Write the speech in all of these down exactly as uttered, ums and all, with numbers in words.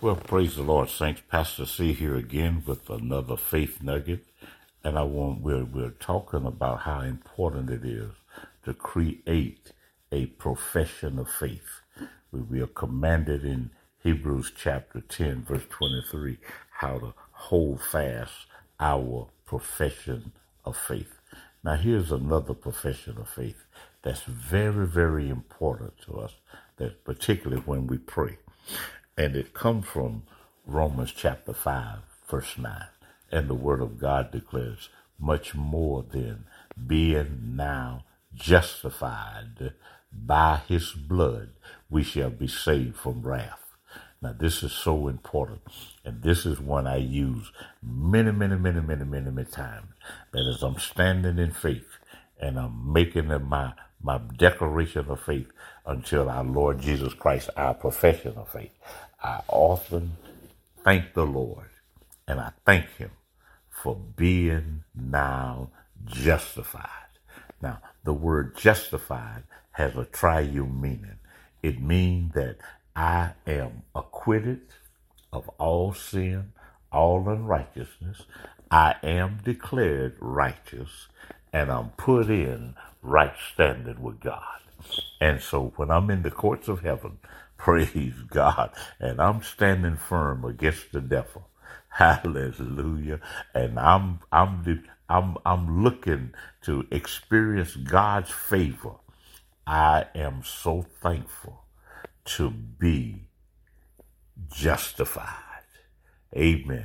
Well, praise the Lord, saints. Pastor C here again with another faith nugget, and I want we're we're talking about how important it is to create a profession of faith. We, we are commanded in Hebrews chapter ten, verse twenty-three, how to hold fast our profession of faith. Now, here's another profession of faith that's very, very important to us, that particularly when we pray. And it comes from Romans chapter five, verse nine. And the word of God declares, much more than being now justified by his blood, we shall be saved from wrath. Now, this is so important, and this is one I use many, many, many, many, many, many times. That as I'm standing in faith and I'm making it my, my declaration of faith until our Lord Jesus Christ, our profession of faith, I often thank the Lord, and I thank him for being now justified. Now, the word justified has a triune meaning. It means that I am acquitted of all sin, all unrighteousness. I am declared righteous, and I'm put in right standing with God. And so when I'm in the courts of heaven, praise God, and I'm standing firm against the devil, hallelujah, and I'm I'm I'm I'm looking to experience God's favor, I am so thankful to be justified. Amen.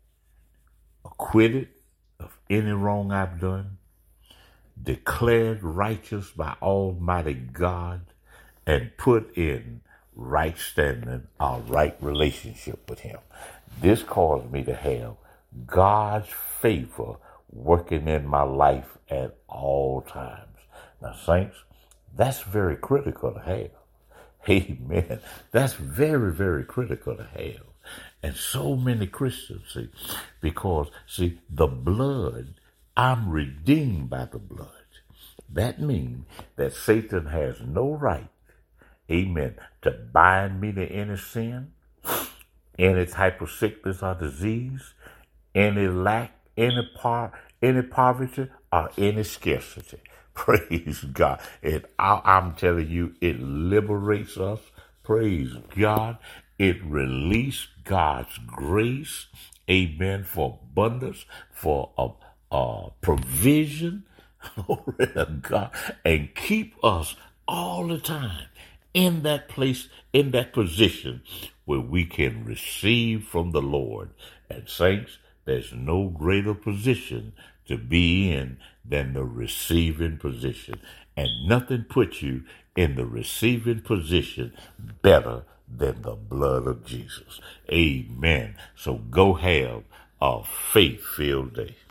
Acquitted of any wrong I've done, declared righteous by Almighty God, and put in right standing, a right relationship with him. This caused me to have God's favor working in my life at all times. Now, saints, that's very critical to have. Amen. That's very, very critical to have. And so many Christians, see, because, see, the blood, I'm redeemed by the blood. That means that Satan has no right, amen, to bind me to any sin, any type of sickness or disease, any lack, any par, any poverty, or any scarcity. Praise God. And I, I'm telling you, it liberates us. Praise God. It releases God's grace, amen, for abundance, for a, a provision, glory to God, and keep us all the time in that place, in that position where we can receive from the Lord. And saints, there's no greater position to be in than the receiving position. And nothing puts you in the receiving position better than the blood of Jesus. Amen. So go have a faith-filled day.